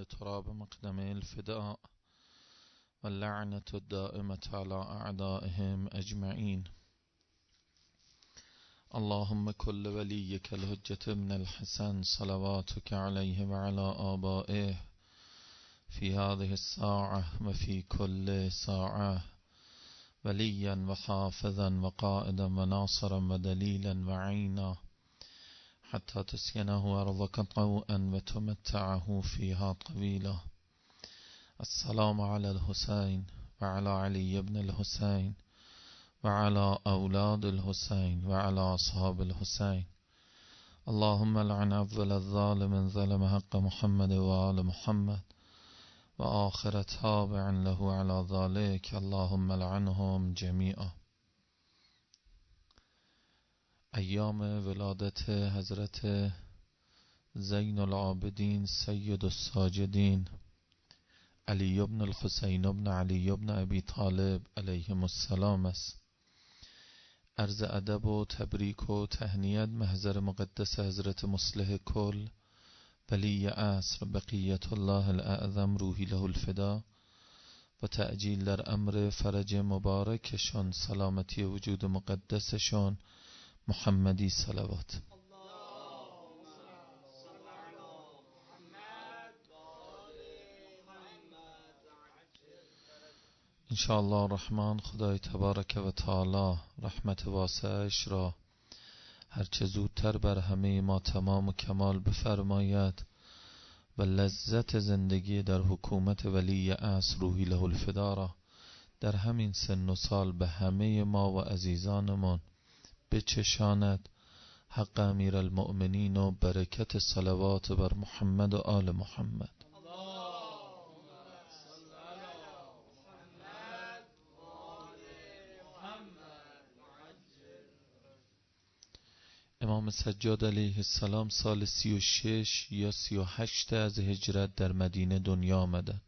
تراب مقدمه الفداء واللعنة الدائمة على أعدائهم أجمعين. اللهم كل وليك الحجة ابن الحسن صلواتك عليه وعلى آبائه في هذه الساعة وفي كل ساعة وليا وحافظا وقائدا وناصرا ودليلا وعينا حتى تسكنه أرضك طوءا وتمتعه فيها طويلا. السلام على الحسين وعلى علي بن الحسين وعلى أولاد الحسين وعلى أصحاب الحسين. اللهم لعن أول الظالم ظلم حق محمد وآل محمد وآخر تابع له على ذلك، اللهم لعنهم جميعا. ایام ولادت حضرت زین العابدین سید الساجدین علی بن الحسین بن علی بن ابی طالب علیهم السلام است. عرض ادب و تبریک و تهنیت محضر مقدس حضرت مصلح کل ولی عصر بقیت الله الاعظم روحی له الفدا و تعجیل در امر فرج مبارکشان، سلامتی وجود مقدسشان محمدی صلوات. انشاءالله الرحمن خدای تبارک و تعالی رحمت واسعش را هرچه زودتر بر همه ما تمام و کمال بفرماید و لذت زندگی در حکومت ولی عصر روحی له الفدا را در همین سن و سال به همه ما و عزیزانمان بچشاند. حق امیر المؤمنین و برکت صلوات بر محمد و آل محمد. امام سجاد علیه السلام سال 36 یا 38 از هجرت در مدینه دنیا آمدند.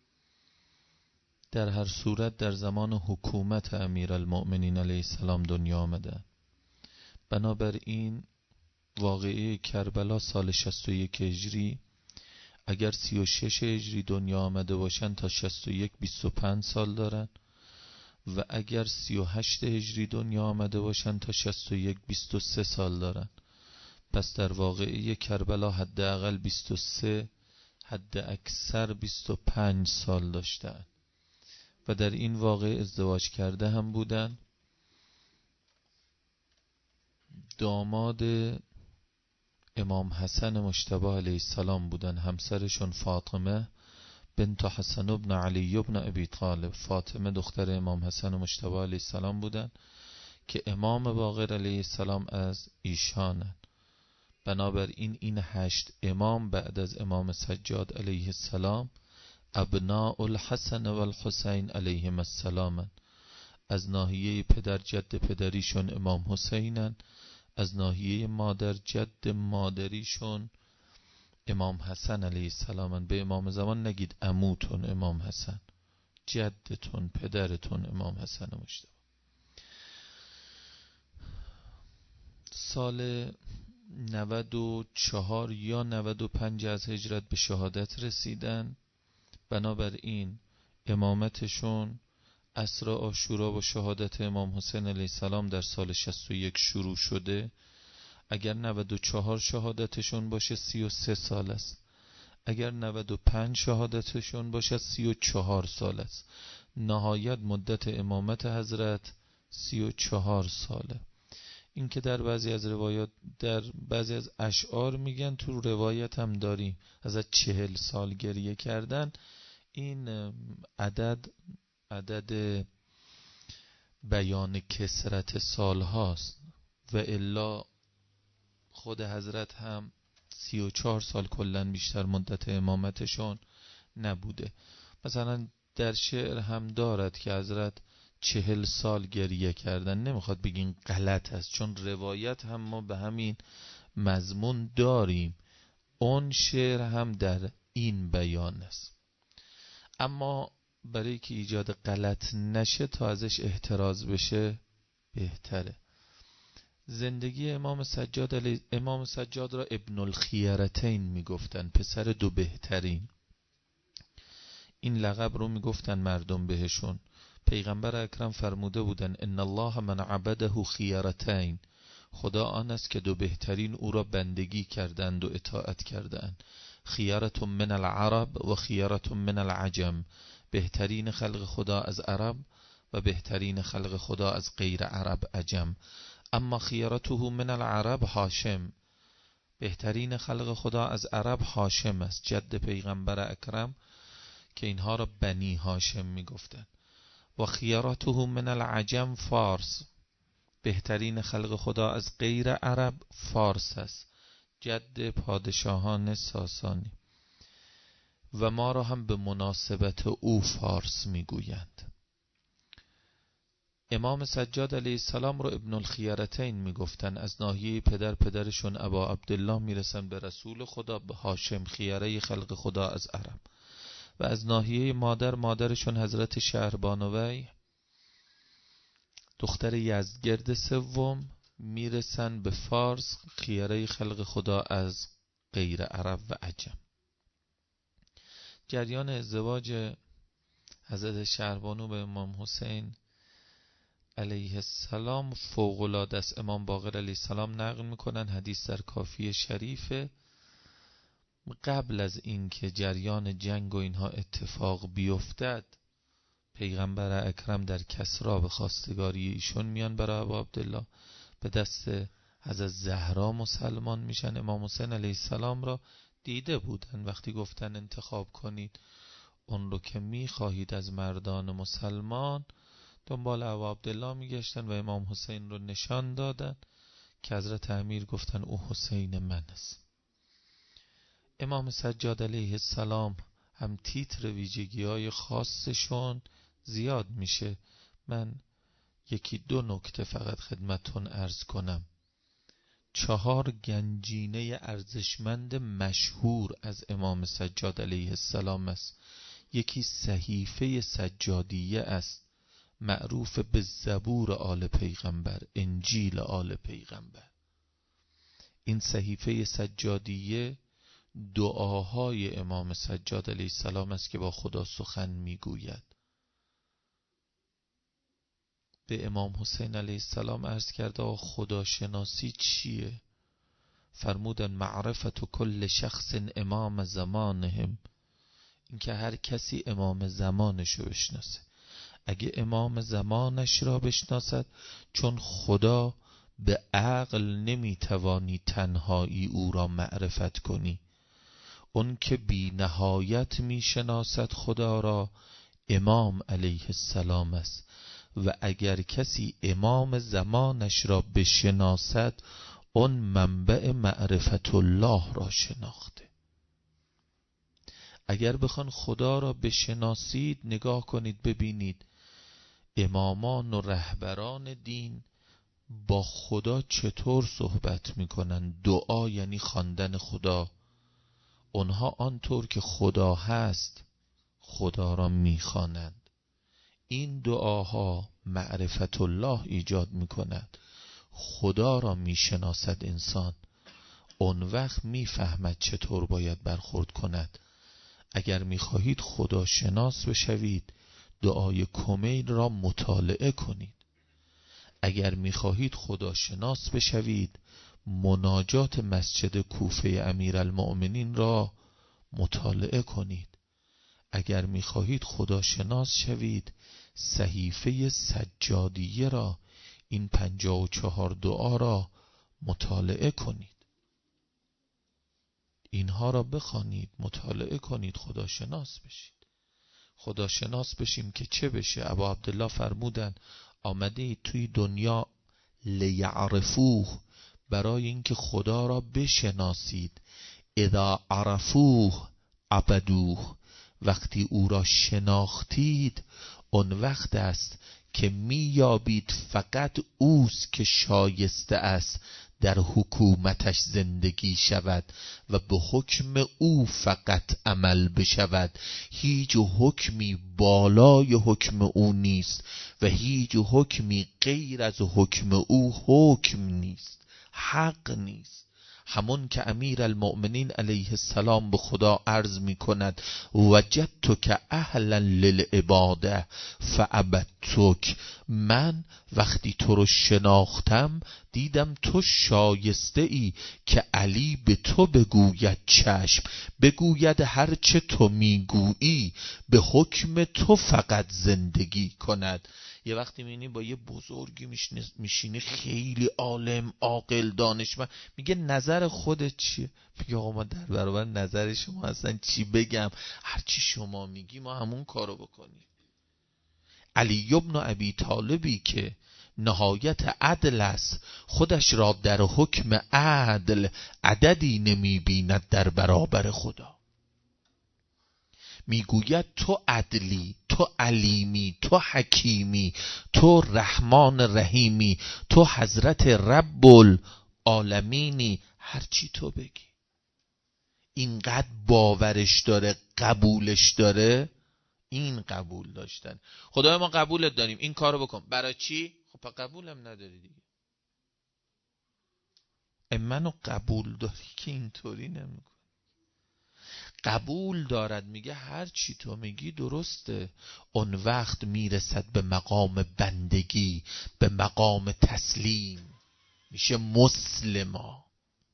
در هر صورت در زمان حکومت امیر المؤمنین علیه السلام دنیا آمدند. بنابراین واقعه کربلا سال 61 هجری اگر 36 هجری دنیا آمده باشند تا 61 25 سال دارن و اگر 38 هجری دنیا آمده باشند تا 61 23 سال دارن. پس در واقعه کربلا حداقل 23 حد اکثر 25 سال داشتن و در این واقعه ازدواج کرده هم بودن. داماد امام حسن مجتبی علیه السلام بودن، همسرشون فاطمه بنت حسن ابن علی ابن ابی طالب، فاطمه دختر امام حسن مجتبی علیه السلام بودن که امام باقر علیه السلام از ایشانن. بنابراین این 8 امام بعد از امام سجاد علیه السلام ابناء الحسن و الحسین علیهم السلام، از ناحیه پدر جد پدریشون امام حسینن، از ناحیه مادر جد مادریشون امام حسن علیه السلام. به امام زمان نگید عموتون امام حسن، جدتون پدرتون امام حسن مجتبی. سال 94 یا 95 از هجرت به شهادت رسیدن. بنابراین امامتشون عصر عاشورا و شهادت امام حسین علیه السلام در سال 61 شروع شده. اگر 94 شهادتشون باشه 33 سال است، اگر 95 شهادتشون باشه 34 سال است. نهایت مدت امامت حضرت 34 ساله. این که در بعضی از روایات در بعضی از اشعار میگن، تو روایت هم داریم از 40 سال گریه کردن. این عدد بیان کثرت سال هاست و الا خود حضرت هم 34 سال کلن بیشتر مدت امامتشون نبوده. مثلا در شعر هم دارد که حضرت 40 سال گریه کردن. نمیخواد بگین غلط است، چون روایت هم ما به همین مضمون داریم. اون شعر هم در این بیان است، اما برای که ایجاد غلط نشه تا ازش احتراز بشه بهتره. زندگی امام سجاد را ابن الخیرتین میگفتن، پسر دو بهترین. این لقب رو میگفتن مردم بهشون. پیغمبر اکرم فرموده بودن ان الله من عبده خیرتین، خدا آن است که دو بهترین او را بندگی کردند و اطاعت کردند. خیرت من العرب و خیرت من العجم، بهترین خلق خدا از عرب و بهترین خلق خدا از غیر عرب عجم. اما خیرته من العرب هاشم، بهترین خلق خدا از عرب هاشم است، جد پیغمبر اکرم که اینها را بنی هاشم میگفتن. و خیرته من العجم فارس، بهترین خلق خدا از غیر عرب فارس است، جد پادشاهان ساسانی. و ما را هم به مناسبت او فارس میگویند. امام سجاد علیه السلام رو ابن الخیرتین میگفتن. از ناحیه پدرشون ابا عبدالله میرسن به رسول خدا، به هاشم خیره خلق خدا از عرب. و از ناحیه مادرشون حضرت شهربانوی دختر یزدگرد سوم میرسن به فارس، خیره خلق خدا از غیر عرب و عجم. جریان ازدواج حضرت شهربانو به امام حسین علیه السلام فوق‌العاده است. امام باقر علیه السلام نقل میکنن، حدیث در کافی شریفه، قبل از این که جریان جنگ و اینها اتفاق بیفتد، پیغمبر اکرم در کسرا به خواستگاری ایشون میان برای ابا عبدالله، به دست حضرت زهرا مسلمان میشن. امام حسین علیه السلام را دیده بودن وقتی گفتن انتخاب کنید اون رو که میخواهید از مردان مسلمان، دنبال ابا عبدالله میگشتن و امام حسین رو نشان دادن که حضرت امیر گفتن او حسین من است. امام سجاد علیه السلام هم تیتر ویژگی‌های خاصشون زیاد میشه. من یکی دو نکته فقط خدمتون عرض کنم. 4 گنجینه ارزشمند مشهور از امام سجاد علیه السلام است. یکی صحیفه سجادیه است، معروف به زبور آل پیغمبر، انجیل آل پیغمبر. این صحیفه سجادیه دعاهای امام سجاد علیه السلام است که با خدا سخن میگوید. به امام حسین علیه السلام عرض کرده خدا شناسی چیه؟ فرمودن معرفت کل شخص امام زمانهم، این که هر کسی امام زمانشو بشناسه. اگه امام زمانش را بشناسد، چون خدا به عقل نمیتوانی تنهایی او را معرفت کنی. اون که بی نهایت میشناسد خدا را امام علیه السلام است. و اگر کسی امام زمانش را بشناسد، اون منبع معرفت الله را شناخته. اگر بخوان خدا را بشناسید، نگاه کنید ببینید امامان و رهبران دین با خدا چطور صحبت میکنن. دعا یعنی خواندن خدا. اونها آنطور که خدا هست خدا را میخوانند. این دعاها معرفت الله ایجاد میکند. خدا را میشناسد انسان، اون وقت میفهمد چطور باید برخورد کند. اگر میخواهید خدا شناس بشوید، دعای کمیل را مطالعه کنید. اگر میخواهید خدا شناس بشوید، مناجات مسجد کوفه امیرالمؤمنین را مطالعه کنید. اگر میخواهید خدا شناس شوید، صحیفه سجادیه را، این 54 دعا را مطالعه کنید. اینها را بخوانید، مطالعه کنید، خدا شناس بشید. خدا شناس بشیم که چه بشه؟ ابا عبدالله فرمودن آمده اید توی دنیا لیعرفوه، برای اینکه خدا را بشناسید. اذا عرفوه عبدوه، وقتی او را شناختید، اون وقت است که میابید فقط اوست که شایسته است در حکومتش زندگی شود و به حکم او فقط عمل بشود. هیچ حکمی بالای حکم او نیست و هیچ حکمی غیر از حکم او حکم نیست، حق نیست. همون که امیر المؤمنین علیه السلام به خدا عرض می کند وجدتک اهلا للعباده فعبدتک، من وقتی تو رو شناختم دیدم تو شایسته ای که علی به تو بگوید چشم، بگوید هر چه تو میگویی، به حکم تو فقط زندگی کند. یه وقتی میبینی با یه بزرگی میشینی خیلی عالم عاقل دانشمند، میگه نظر خودت چیه؟ میگه آقا ما در برابر نظر شما اصلا چی بگم، هر چی شما میگی ما همون کارو بکنیم. علی ابن ابی طالبی که نهایت عدل است، خودش را در حکم عدل عددی نمی بیند در برابر خدا. میگوید تو عدلی، تو علیمی، تو حکیمی، تو رحمان رحیمی، تو حضرت رب العالمینی، هرچی تو بگی. اینقدر باورش داره، قبولش داره. این قبول داشتن، خدای ما قبولت داریم این کارو بکن، برای چی؟ خب پا قبولم نداری دیگه. منو قبول داری که اینطوری نمیکن. قبول دارد، میگه هر چی تو میگی درسته. اون وقت میرسد به مقام بندگی، به مقام تسلیم، میشه مسلما.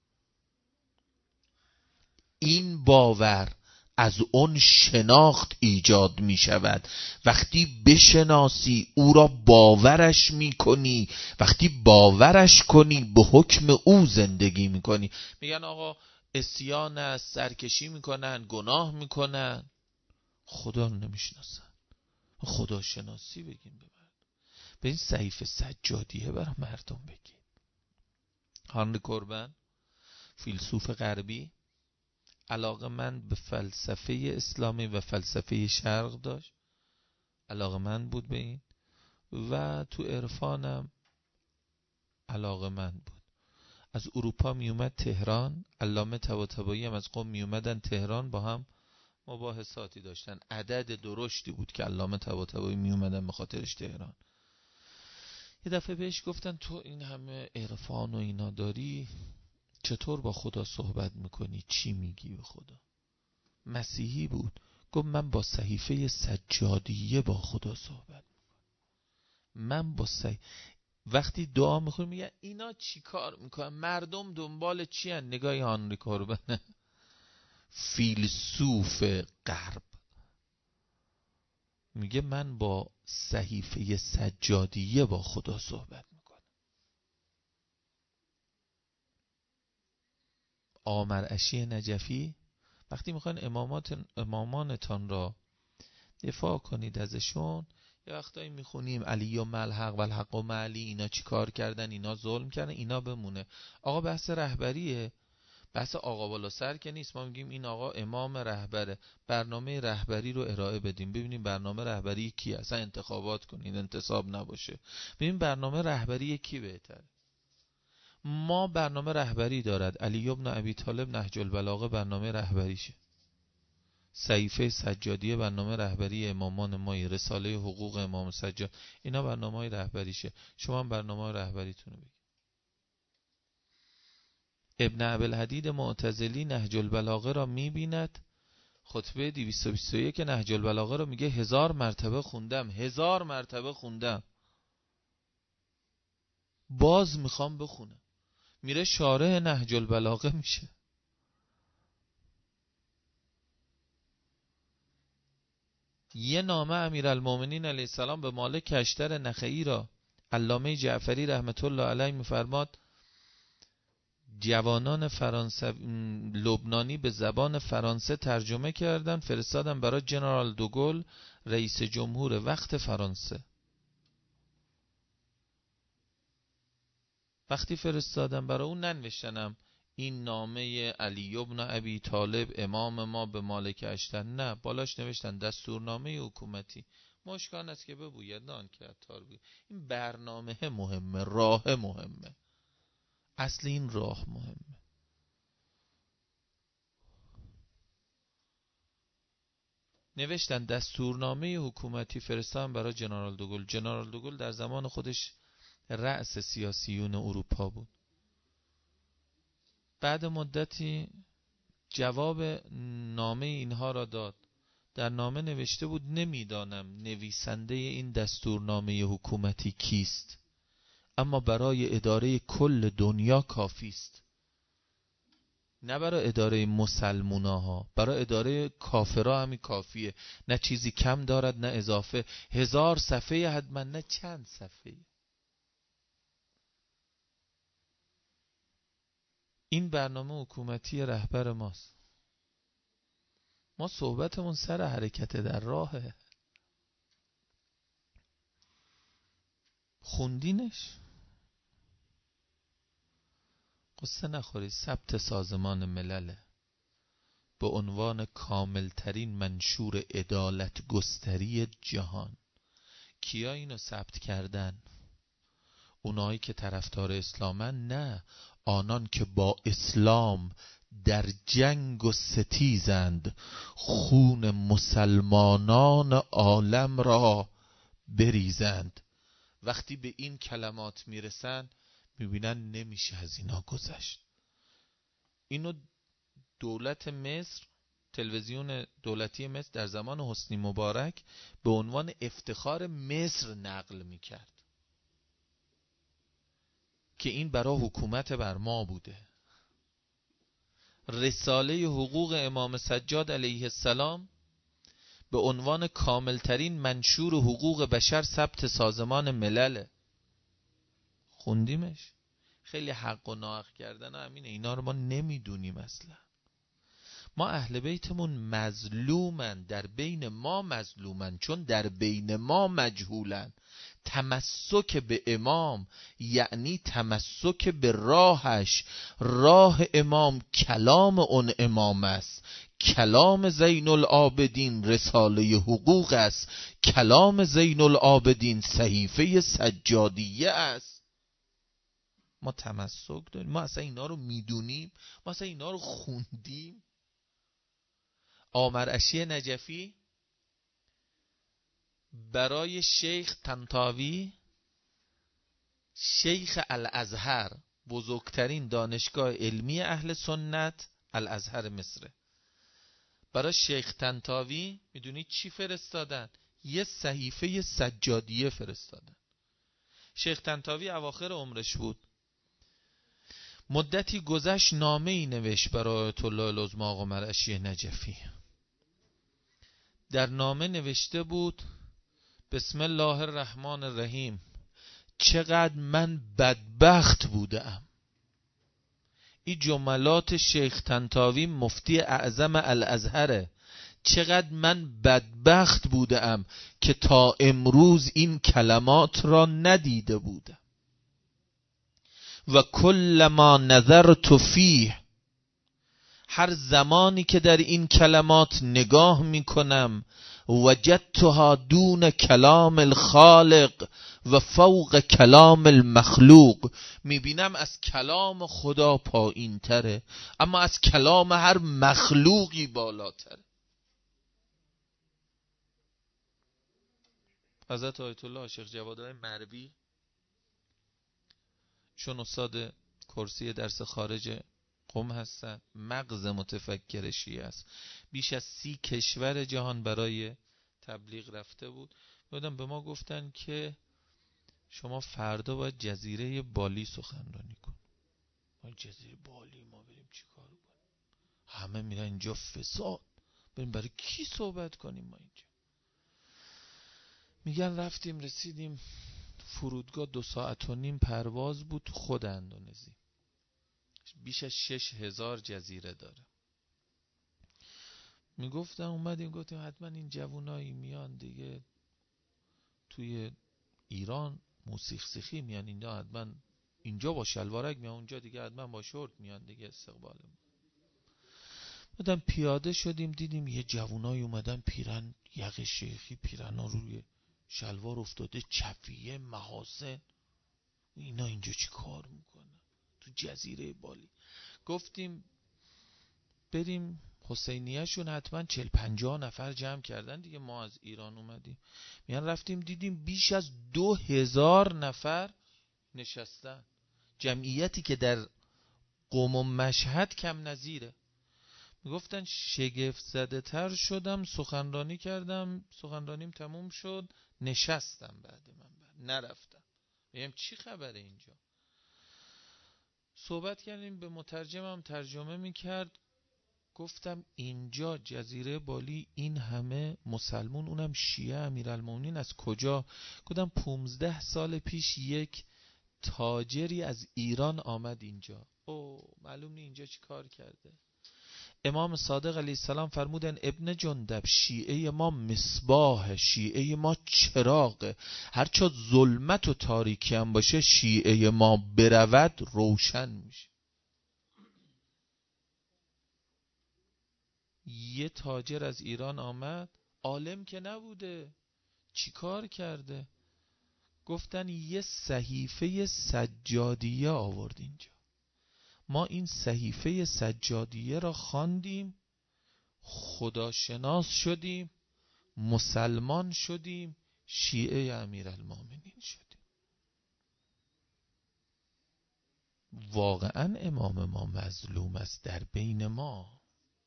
این باور از اون شناخت ایجاد می شود. وقتی بشناسی او را باورش می کنی، وقتی باورش کنی به حکم او زندگی می کنی. میگن آقا عصیان است، سرکشی میکنن، گناه میکنن، خدا رو نمیشناسن. خدا شناسی بگیم ببرد. به این صحیفه سجادیه برای مردم بگیم. هانری کوربن فیلسوف غربی علاقه من به فلسفه اسلامی و فلسفه شرق داشت، علاقه من بود به این و تو عرفانم علاقه من بود. از اروپا می اومد تهران، علامه طباطبایی هم از قم می اومدن تهران، با هم مباحثاتی داشتن. عدد درشتی بود که علامه طباطبایی می اومدن به خاطرش تهران. یه دفعه بهش گفتن تو این همه عرفان و اینا داری، چطور با خدا صحبت میکنی؟ چی میگی به خدا؟ مسیحی بود. گفت من با صحیفه سجادیه با خدا صحبت میکنم. من با وقتی دعا میخونم میگه اینا چی کار میکنن؟ مردم دنبال چی هن؟ نگاه هانری کوربن فیلسوف غرب میگه من با صحیفه سجادیه با خدا صحبت میکنم. آمرعشی نجفی وقتی میخواین امامانتان را دفاع کنید ازشون، یه وقتایی میخونیم علی و ملحق و الحق و معلی، اینا چی کار کردن، اینا ظلم کردن، اینا بمونه. آقا بحث رهبریه، بحث آقا بالا سر که نیست. ما میگیم این آقا امام رهبره، برنامه رهبری رو ارائه بدیم، ببینیم برنامه رهبری کی، اصلا انتخابات کنین، انتصاب نباشه، ببینیم برنامه رهبری کی بهتره. ما برنامه رهبری دارد، علی ابن ابی طالب نهج البلاغه برنامه رهبریشه، صحیفه سجادیه برنامه رهبری امامان مایی، رساله حقوق امام سجاد، اینا برنامه رهبریشه. شما هم برنامه رهبریتون رو بگید. ابن ابوالحدید معتزلی نهج البلاغه را میبیند، خطبه 221 نهج البلاغه را میگه 1000 مرتبه خوندم، 1000 مرتبه خوندم، باز میخوام بخونم. میره شارح نهج البلاغه میشه. یه نامه امیرالمومنین علیه السلام به مالک کشتر نخعی را علامه جعفری رحمت الله علیه میفرماد جوانان فرانسه لبنانی به زبان فرانسه ترجمه کردن، فرستادن برای جنرال دوگل رئیس جمهور وقت فرانسه. وقتی فرستادن برای اون ننوشتنم این نامه علی ابن ابی طالب امام ما به مالک اشتر، نه، بالاش نوشتن دستورنامه حکومتی. مشکان است که ببوید نان که عطار بگوید. این برنامه مهمه، راه مهمه، اصل این راه مهمه. نوشتن دستورنامه حکومتی، فرستادن برای جنرال دوگل. جنرال دوگل در زمان خودش رأس سیاسیون اروپا بود. بعد مدتی جواب نامه اینها را داد. در نامه نوشته بود نمیدانم نویسنده این دستورنامه حکومتی کیست، اما برای اداره کل دنیا کافی است. نه برای اداره مسلمونا، برای اداره کافرها همین کافیه. نه چیزی کم دارد نه اضافه. 1000 صفحه حتما، نه چند صفحه. این برنامه حکومتی رهبر ماست. ما صحبتمون سر حرکت در راهه. خوندینش؟ قصه نخوری. ثبت سازمان ملله به عنوان کاملترین منشور عدالت گستری جهان. کیا اینو ثبت کردن؟ اونایی که طرفدار اسلامن؟ نه، آنان که با اسلام در جنگ و ستیزند، خون مسلمانان عالم را بریزند. وقتی به این کلمات میرسن میبینن نمیشه از اینا گذشت. اینو دولت مصر، تلویزیون دولتی مصر در زمان حسنی مبارک به عنوان افتخار مصر نقل میکرد که این برای حکومت بر ما بوده. رساله حقوق امام سجاد علیه السلام به عنوان کاملترین منشور حقوق بشر ثبت سازمان ملل. خوندیمش؟ خیلی حق و ناحق کردن همینه. اینا رو ما نمیدونیم اصلا. ما اهل بیتمون مظلومن، در بین ما مظلومن، چون در بین ما مجهولن. تمسک به امام یعنی تمسک به راهش. راه امام کلام اون امام است. کلام زین العابدین رساله حقوق است. کلام زین العابدین صحیفه سجادیه است. ما تمسک داریم. ما اصلا اینا رو میدونیم. ما اصلا اینا رو خوندیم. آمرعشی نجفی برای شیخ طنطاوی، شیخ الازهر، بزرگترین دانشگاه علمی اهل سنت، الازهر مصر، برای شیخ طنطاوی میدونید چی فرستادن؟ یه صحیفه سجادیه فرستادن. شیخ طنطاوی اواخر عمرش بود. مدتی گذشت نامه ای نوشت برای آیت الله العظمی آقا مرعشی نجفی. در نامه نوشته بود بسم الله الرحمن الرحیم، چقدر من بدبخت بودم. این جملات شیخ طنطاوی مفتی اعظم الازهره. چقدر من بدبخت بودم که تا امروز این کلمات را ندیده بودم. و کل ما نظرت فیه، هر زمانی که در این کلمات نگاه میکنم، وجدتها دون کلام الخالق و فوق کلام المخلوق، میبینم از کلام خدا پایین تره اما از کلام هر مخلوقی بالاتره. حضرت آیت الله شیخ جوادهای مروی چون استاد کرسی درس خارج قم هستن، مغز متفکر شیعه است. بیش از 30 کشور جهان برای تبلیغ رفته بود. بعدم به ما گفتن که شما فردا باید جزیره بالی سخنرانی کن. ما جزیره بالی ما بریم چی کار کنیم؟ همه میرن اینجا فساد. بریم برای کی صحبت کنیم ما اینجا؟ میگن رفتیم رسیدیم فرودگاه 2.5 ساعت پرواز بود خود اندونزی. بیش از 6000 جزیره داره. میگفتن اومدیم گفتیم حتما این جوونایی میان دیگه توی ایران موسیقی سیخی میان، اینجا حتما اینجا با شلوارک میان، اونجا دیگه حتما با شورت میان دیگه استقبالمون. بعدم پیاده شدیم دیدیم یه جوونایی اومدن پیرن یقه شیخی، پیرنا روی شلوار افتاده، چفیه، محاسن. اینا اینجا چی کار میکنن تو جزیره بالی؟ گفتیم بریم حسینیه شون حتما 40-50 نفر جمع کردن دیگه. ما از ایران اومدیم. میان رفتیم دیدیم بیش از 2000 نفر نشستن. جمعیتی که در قم و مشهد کم نظیره. میگفتن شگفت زده تر شدم، سخنرانی کردم، سخنرانیم تموم شد، نشستم، بعد نرفتم. میگم چی خبره اینجا؟ صحبت کردیم، به مترجمم ترجمه میکرد. گفتم اینجا جزیره بالی این همه مسلمون، اونم شیعه امیرالمومنین، از کجا؟ گفتم 15 سال پیش یک تاجری از ایران آمد اینجا. معلوم نی اینجا چی کار کرده. امام صادق علیه السلام فرمودن ابن جندب، شیعه ما مصباح، شیعه ما چراغ، هرچه ظلمت و تاریکی هم باشه شیعه ما برود روشن میشه. یه تاجر از ایران آمد، عالم که نبوده، چی کار کرده؟ گفتن یه صحیفه سجادیه آورد اینجا. ما این صحیفه سجادیه را خواندیم، خداشناس شدیم، مسلمان شدیم، شیعه امیرالمومنین شدیم. واقعا امام ما مظلوم است در بین ما.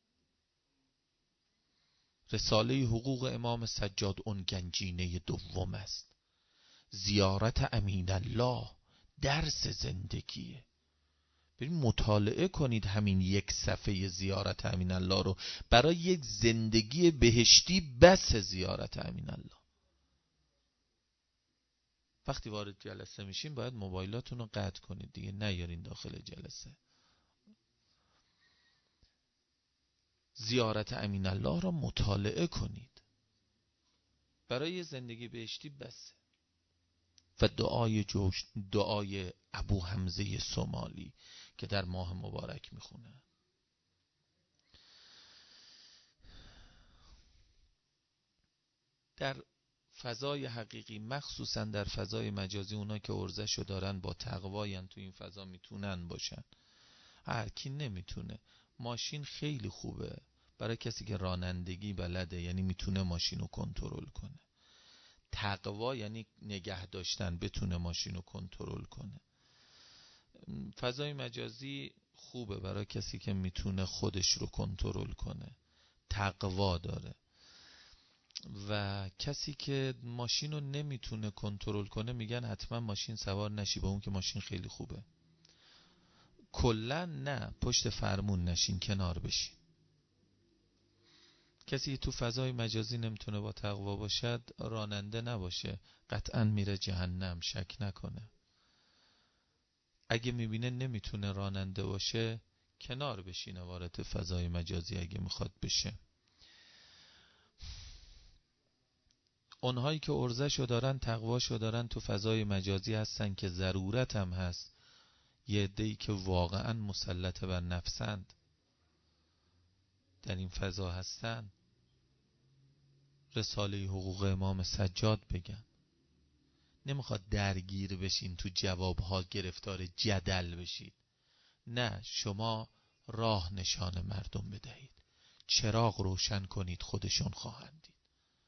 رساله حقوق امام سجاد اون گنجینه دوم است. زیارت امین الله درس زندگیه. برید مطالعه کنید همین یک صفحه زیارت امین الله رو، برای یک زندگی بهشتی بس زیارت امین الله. وقتی وارد جلسه میشین باید موبایلاتون رو قطع کنید دیگه، نیارین داخل جلسه. زیارت امین الله را مطالعه کنید، برای زندگی بهشتی بسه. و دعای ابو حمزه سومالی که در ماه مبارک میخونه. در فضای حقیقی، مخصوصا در فضای مجازی، اونا که ارزشو دارن با تقواین تو این فضا میتونن باشن. هر کی نمیتونه. ماشین خیلی خوبه برای کسی که رانندگی بلده، یعنی میتونه ماشینو کنترل کنه. تقوا یعنی نگه داشتن، بتونه ماشینو کنترل کنه. فضای مجازی خوبه برای کسی که میتونه خودش رو کنترل کنه، تقوا داره. و کسی که ماشین رو نمیتونه کنترل کنه میگن حتما ماشین سوار نشی، با اون که ماشین خیلی خوبه. کلا نه، پشت فرمون نشین، کنار بشین. کسی تو فضای مجازی نمیتونه با تقوا باشد، راننده نباشه، قطعا میره جهنم، شک نکنه. اگه میبینه نمیتونه راننده باشه، کنار بشینه وارد فضای مجازی اگه میخواد بشه. اونهایی که ارزشو دارن، تقواشو دارن، تو فضای مجازی هستن که ضرورت هم هست. یه عده‌ای که واقعا مسلط بر نفسند در این فضا هستن، رساله حقوق امام سجاد بگن. نمیخواد درگیر بشین تو جوابها، گرفتار جدل بشید. نه، شما راه نشان مردم بدهید، چراغ روشن کنید، خودشون خواهند دید.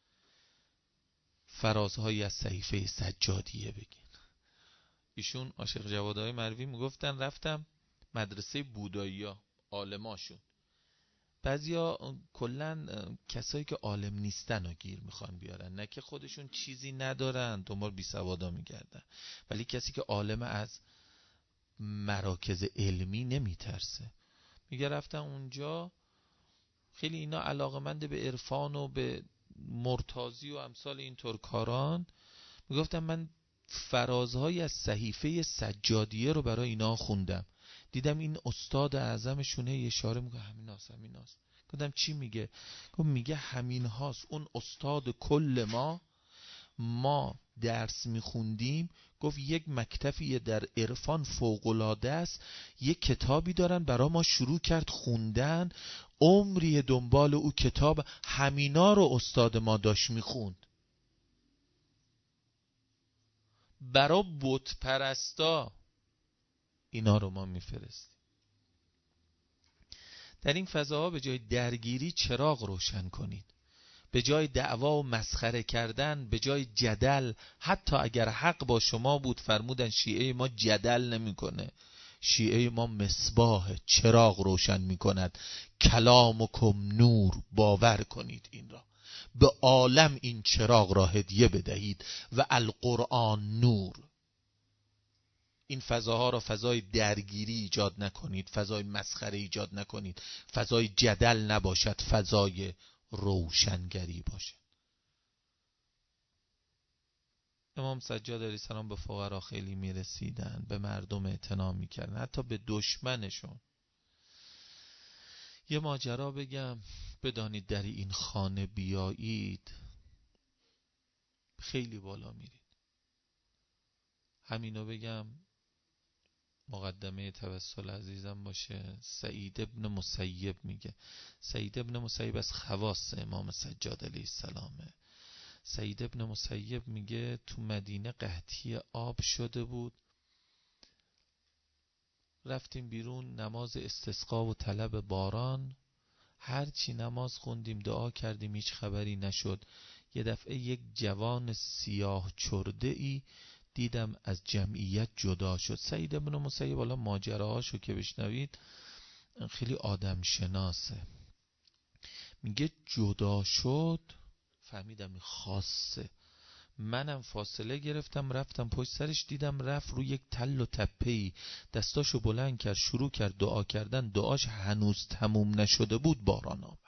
فرازهایی از صحیفه سجادیه بگین. ایشون عاشق جوادهای مروی میگفتن رفتم مدرسه بودایی‌ها، عالماشون. بعضیا کلن کسایی که عالم نیستن رو گیر میخوان بیارن، نه که خودشون چیزی ندارن، دنبال بی سوادا میگردن. ولی کسی که عالم از مراکز علمی نمیترسه. میگه رفتم اونجا، خیلی اینا علاقمند به عرفان و به مرتازی و امثال اینطور کاران. میگفتم من فرازهای از صحیفه سجادیه رو برای اینا خوندم، دیدم این استاد اعظمشونه اشاره میگه همیناست. گفتم چی میگه؟ گفت میگه همین هاست، اون استاد کل ما درس میخوندیم. گفت یک مکتبی در عرفان فوق‌العاده است، یک کتابی دارن برای ما شروع کرد خوندن، عمری دنبال او کتاب، همینا رو استاد ما داشت میخوند. برای بت پرستا اینا رو ما میفرستیم. در این فضاها به جای درگیری چراغ روشن کنید. به جای دعوا و مسخره کردن، به جای جدل، حتی اگر حق با شما بود، فرمودن شیعه ما جدل نمیکنه. شیعه ما مصباح، چراغ روشن میکند. کلامکم نور، باور کنید این را، به عالم این چراغ را هدیه بدهید. و القرآن نور. این فضاها را فضای درگیری ایجاد نکنید، فضای مسخره ایجاد نکنید، فضای جدل نباشد، فضای روشنگری باشد. امام سجاد علیه السلام به فقرا خیلی میرسیدن، به مردم اعتنا میکردن، حتی به دشمنشون. یه ماجرا بگم بدانید در این خانه بیایید خیلی بالا میرید. همینو بگم مقدمه توسل عزیزم باشه. سعید ابن مسیب میگه، سعید ابن مسیب از خواص امام سجاد علیه السلامه. سعید ابن مسیب میگه تو مدینه قحطی آب شده بود، رفتیم بیرون نماز استسقا و طلب باران، هرچی نماز خوندیم دعا کردیم هیچ خبری نشد. یه دفعه یک جوان سیاه چرده ای دیدم از جمعیت جدا شد. سعید ابن مسیب، حالا ماجراهاشو که بشنوید خیلی آدم شناسه، میگه جدا شد فهمیدم خاصه. منم فاصله گرفتم رفتم پشت سرش، دیدم رفت روی یک تل و تپه‌ای دستاشو بلند کرد شروع کرد دعا کردن. دعاش هنوز تموم نشده بود باران آمد.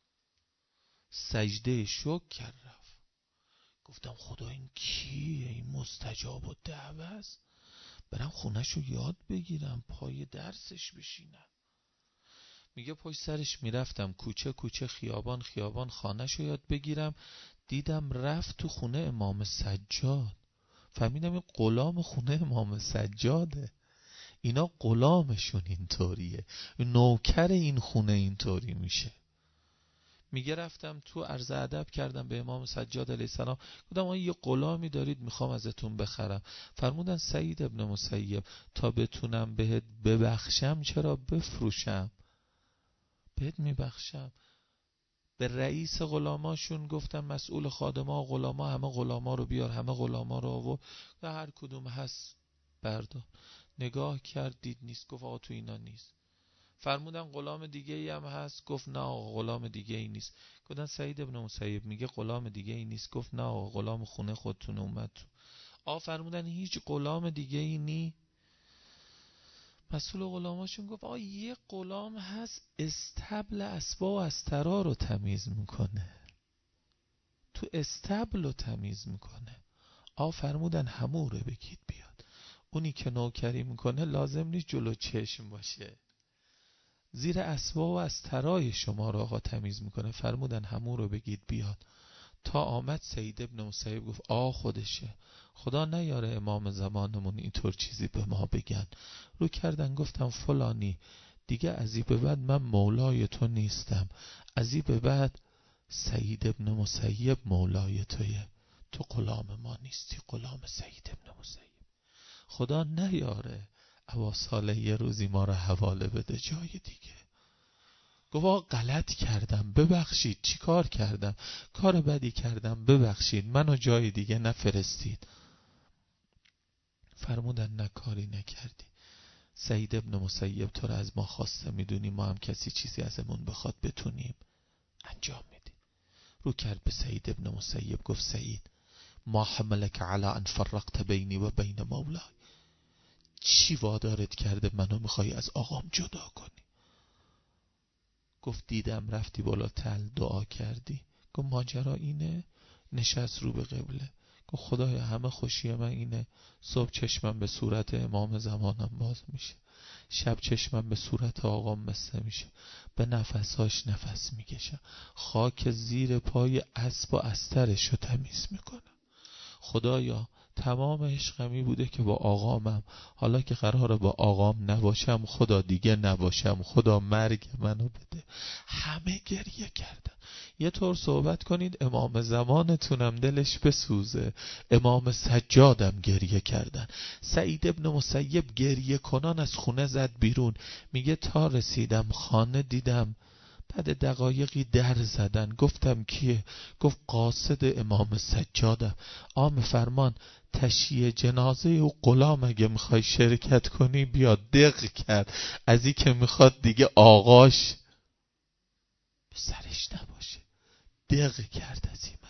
سجده شکر کرد رفت. گفتم خدا این کیه؟ این مستجاب و دعوه است. برم خونهشو یاد بگیرم، پای درسش بشینم. میگه پشت سرش میرفتم کوچه کوچه، خیابان خیابان، خانهشو یاد بگیرم. دیدم رفت تو خونه امام سجاد. فهمیدم این غلام خونه امام سجاده. اینا غلامشون اینطوریه، نوکر این خونه اینطوری میشه. میگه رفتم تو عرض ادب کردم به امام سجاد علیه السلام، گفتم آقا یه غلامی دارید میخوام ازتون بخرم. فرمودن سعید ابن مسیب تا بتونم بهت ببخشم چرا بفروشم؟ بهت میبخشم. به رئیس غلاماشون گفتن مسئول خادما و غلاما، همه غلاما رو بیار، همه غلاما رو آورد و هر کدوم هست بردار. نگاه کرد دید نیست، گفت آقا تو اینا نیست. فرمودن غلام دیگه ای هم هست؟ گفت نه آقا غلام دیگه ای نیست. گفتن سعید ابن مسیب میگه غلام دیگه ای نیست؟ گفت نه آقا غلام خونه خودتون اومد تو. فرمودن هیچ غلام دیگه ای نی؟ مسئول غلاماشون گفت آقا یه غلام هست استبل اسبا و استرا رو تمیز میکنه، تو استبل رو تمیز میکنه. فرمودن همون رو بگید بیاد. اونی که نوکری میکنه لازم نیست جلو چشم باشه، زیر اسبا و استرای شما رو آقا تمیز میکنه. فرمودن همون رو بگید بیاد. تا آمد سعید ابن مسیب گفت خودشه، خدا نیاره امام زمانمون اینطور چیزی به ما بگن. رو کردن گفتم فلانی دیگه از این به بعد من مولای تو نیستم، از این به بعد سعید ابن مسیب مولای تویه، تو غلام ما نیستی، غلام سعید ابن مسیب. خدا نیاره ابا صالح یه روزی ما رو حواله بده جای دیگه. گفت غلط کردم ببخشید. چی کار کردم؟ کار بدی کردم ببخشید، منو جای دیگه نفرستید. فرمودن نه کاری نکردی، سعید ابن مسیب تو رو از ما خواسته، میدونی ما هم کسی چیزی ازمون بخواد بتونیم انجام میدیم. رو کرد به سعید ابن مسیب گفت سعید ما حملک علی ان فرقت بینی و بین مولای، چی وادارت کرده منو میخوای از آقام جدا کنی؟ گفت دیدم رفتی بالا تل دعا کردی. گفت ماجرا اینه؟ نشست رو به قبله. گفت خدایا همه خوشی من اینه صبح چشمم به صورت امام زمانم باز میشه، شب چشمم به صورت آقام مسته میشه، به نفساش نفس میکشم، خاک زیر پای اسب و استرش رو تمیز میکنم. خدایا تمام عشقمی بوده که با آقامم، حالا که قراره با آقام نباشم خدا دیگه نباشم، خدا مرگ منو بده. همه گریه کردن. یه طور صحبت کنید امام زمانتونم دلش بسوزه، امام سجادم گریه کردن. سعید ابن مسیب گریه کنان از خونه زد بیرون. میگه تا رسیدم خانه دیدم بعد دقایقی در زدن. گفتم کیه؟ گفت قاصد امام سجادم. عام فرمان تشییع جنازه و غلام اگه میخوای شرکت کنی بیا. دق کرد از این که میخواد دیگه آقاش به سرش نباشه. دق کرد از این